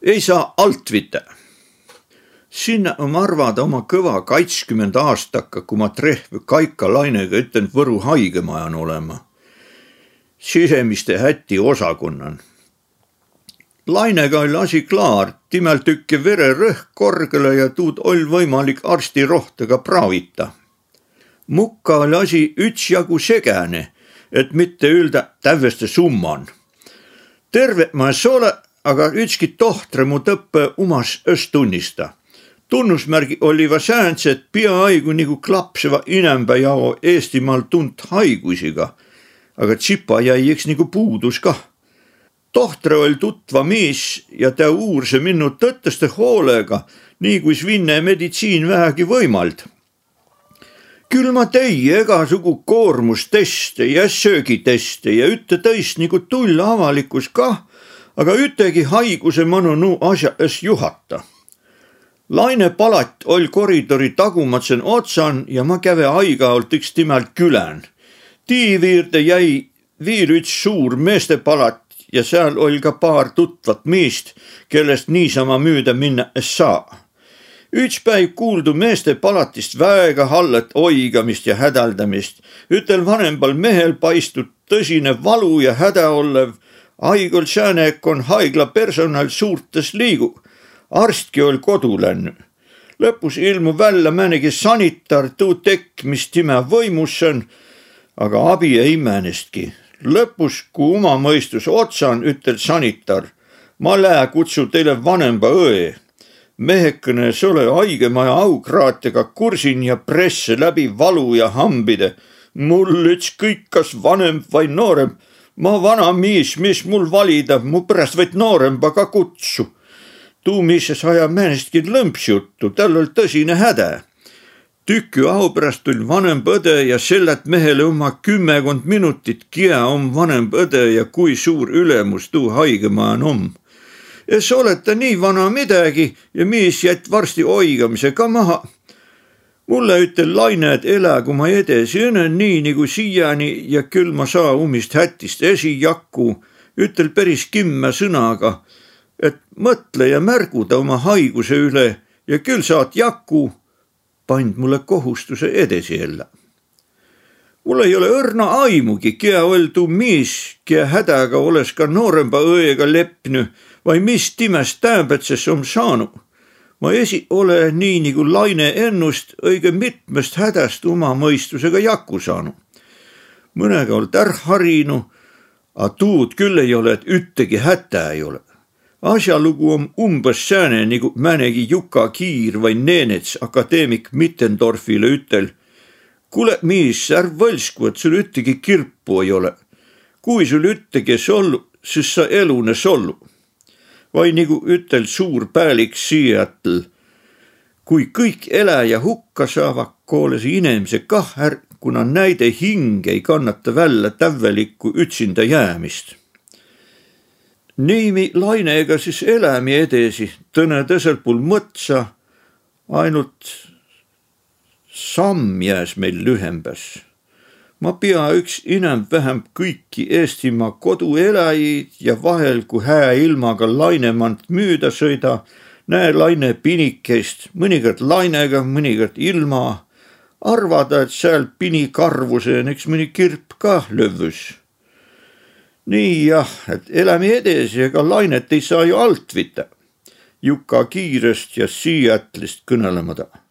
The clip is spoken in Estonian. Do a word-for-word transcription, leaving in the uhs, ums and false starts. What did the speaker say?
ei saa alt vite. Sinna on arvada oma kõva kaitskümmend aastaka, kui ma trehv Kaika Lainega ütlen Võru haigemajan olema. Sisemiste häti osakonnan. Lainega oli asi klaar, timel tükke vere rõhk korgele ja tuud oli võimalik arsti rohtega praavita. Mukka oli asi ütsjagu segäne, et mitte ülda täveste summan. Terve ma ei ole, aga ükski tohtre mu tõppe umas öst tunnista. Tunnusmärgi oliva sääntse, et peaaegu nagu klapseva inembä jao Eestimaal tunt haiguisiga, aga tsipa jäi eks nagu puudus kah. Tohtre oli tutva miis ja ta uurse minnu tõtteste hoolega, nii kui svinne meditsiin vähegi võimald. Küll ma tei egasugu koormusteste ja söögiteste ja ütte tõist nagu tull avalikus kah, aga ütegi haiguse manu nuu asja es juhata. Laine palat oli koridori tagumatsen otsan ja ma käve aigaolt üks timelt külän. Tiiviirde jäi viil üts suur meeste palat ja seal oli ka paar tutvat miist, kellest niisama müüda minna es saa. Üts päiv kuuldu meeste palatist väega hallet oigamist ja hädaldamist. Ütel vanembal mehel paistud tõsine valu ja häda olev. Aigol säänek on haigla personal suurtes liigu. Arstki oli kodu lännu. Lõpus ilmu välja mänegi sanitar tuu tekk, mis time võimus on, aga abi ei määnestki. Lõpus, kui oma mõistus otsan, ütel sanitar, ma lää kutsu teile vanemba õe. Mehekene sole haigemaja aukraatega kursin ja presse läbi valu ja hambide. Mul üts kõik kas vanem vai noorem. Ma vana miis, mis mul valida, mu pärast võid nooremba ka kutsu. Tuu miises aja määnestki lõmpsjuttu, tal oli tõsine hädä. Tükü au pärast tuli vanem õde ja sellelt mehele oma kümmekond minutit kia om vanem õde ja kui suur ülemus tuu haigemajan om. Es oleta nii vana midagi ja miis jät varsti oigamise ka maha. Mulle ütel Laine, et elä, kui ma edesi õnen nii nagu siiani ja küll ma saa umist hätist esi jakku, ütel päris kimme sõnaga, et mõtle ja märguda oma haiguse üle ja küll saad jakku, pand mulle kohustuse edesi elä. Mul ei ole õrna aimugi, kia oldu miis, kia hädaga oles ka nooremba õega lepny, vai mis timest tämbetses om saanu. Ma esi ole nii nagu Laine ennust õige mitmest hädast oma mõistusega jakku saanu. Mõnega olt ärharinu, a tuud küll ei ole, et üttegi hätä ei ole. Asjalugu on umbes sääne nagu mänegi Juka Kiir vai Neenets akadeemik Mittendorfile ütel. Kule miis, ärv võlsku, et sul üttegi kirpu ei ole. Kui sul üttegi es ollu, siis sa elunes ollu. Vai nagu ütel suur päälik Seattle. Kui kõik eläjä hukka saava, kooles inimese kah är, kuna näide hing ei kannata välja tävvelikku ütsinda jäämist. Niimi Laineega siis elämi edesi, tõne tõsel puul mõtsa, ainult samm jääs meil lühembäs. Ma pea üks inemb vähem kõiki Eestimaa kodueläjid ja vahel, kui hää ilmaga Lainemant müüda sõida, näe Laine pinikest, mõnikord Lainega, mõnikord ilma. Arvada, et seal pini karvuse on üks mõni kirp ka lövvus. Nii jah, et elämi edesi, ega Lainet ei saa ju alt vita. Juka Kiirest ja Seattle'ist kõnelemada.